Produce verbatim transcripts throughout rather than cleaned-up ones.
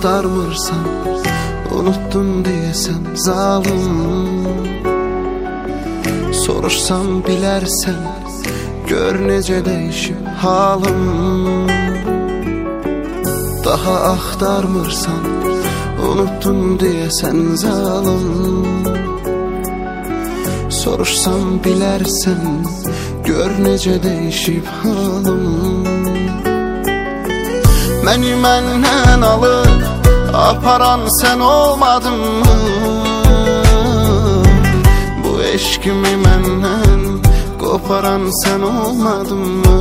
axtarmırsan, unuttun deyəsən zalım. Soruşsam bilərsən, gör necə dəyişib halım. Daha axtarmırsan, unuttun deyəsən zalım. Soruşsam bilərsən, gör necə dəyişib halım. Məni məndən alıb aparan sən olmadın mı? Bu eşkimi məndən qoparan sən olmadın mı?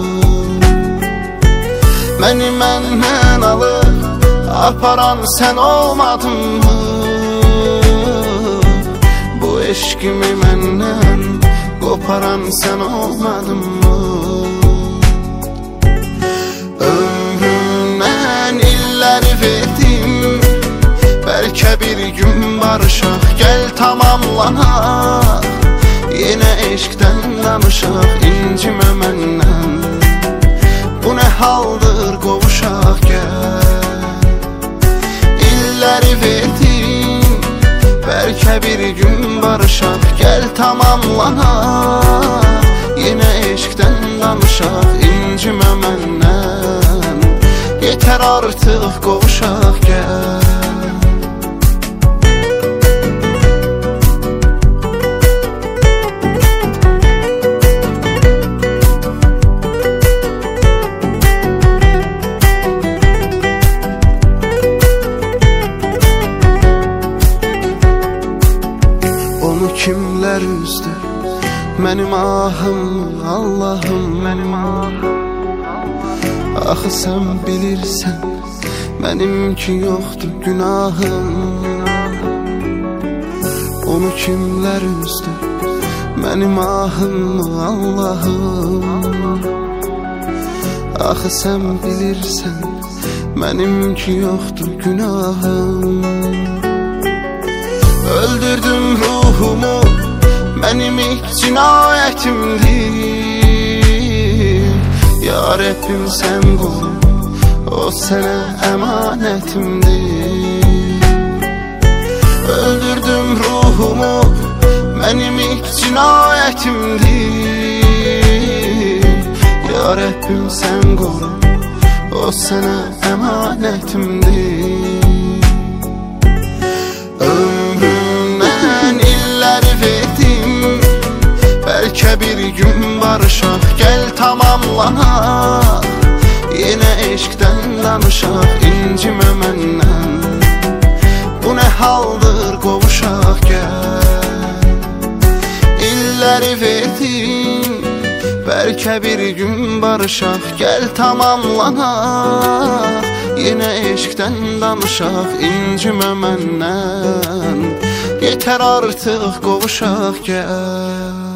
Məni məndən alıb aparan sən olmadın mı? Bu eşkimi məndən qoparan sən olmadın mı? Ömrümdən illəri verdim, bəlkə bir gün barışaq, gəl tamamlanaq. Yenə eşqdən danışaq, incimə məndən. Bu nə haldır qovuşaq, gəl. İlləri verdim, bəlkə bir gün barışaq, gəl tamamlanaq. Yenə eşqdən danışaq, incimə məndən. Yetər artıq qovuşaq, gəl. Onu kimlər üzdü, mənim ahım, Allahım, mənim ahım. Axı sən bilirsən, mənimki yoxdur günahım. Onu kimlər üzdü, mənim ahım, Allahım. Axı sən bilirsən, mənimki yoxdur günahım. Öldürdüm ruhumu, mənim ilk cinayətimdir. Ya Rəbbim sən qoru, o sənə əmanətimdir. Öldürdüm ruhumu, mənim ilk cinayətimdir. Ya Rəbbim sən qoru, o sənə əmanətimdir. Bəlkə bir gün barışaq, gəl tamamlanaq. Yenə eşqdən danışaq, incimə məndən. Bu nə haldır qovuşaq, gəl. İlləri verdim, bəlkə bir gün barışaq, gəl tamamlanaq. Yenə eşqdən danışaq, incimə məndən. Yetər artıq qovuşaq, gəl.